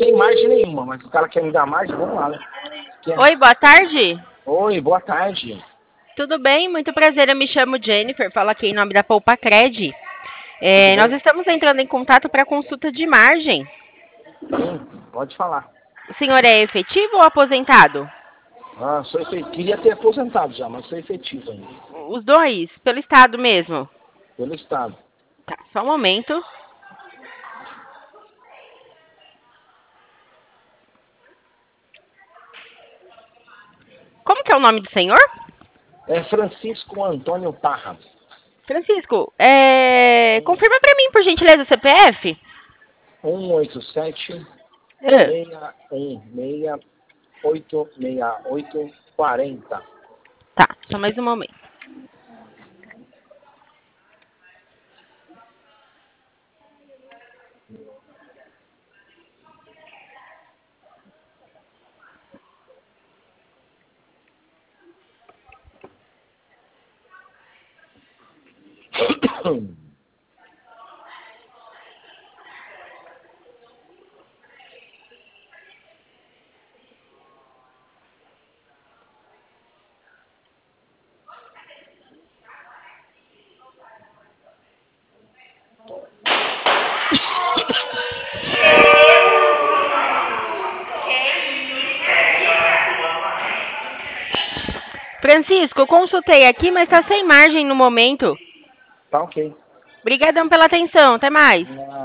tem margem nenhuma, mas o cara quer me dar margem, vamos lá, né? Oi, boa tarde. Oi, boa tarde. Tudo bem? Muito prazer, eu me chamo Jennifer, falo aqui em nome da Poupa Cred. Tudo Nós bem? estamos entrando em contato para consulta de margem. Sim, pode falar. O senhor é efetivo ou aposentado? Ah, sou efetivo. Queria ter aposentado já, mas sou efetivo ainda. Os dois, pelo Estado mesmo. Pelo Estado. Tá, só um momento. Como que é o nome do senhor? É Francisco Antônio Parra. Francisco, confirma para mim, por gentileza, o CPF? 187 Ah, 616 868 40. tá, só mais um momento. Francisco, eu consultei aqui, mas está sem margem no momento. Tá ok. Obrigadão pela atenção, até mais.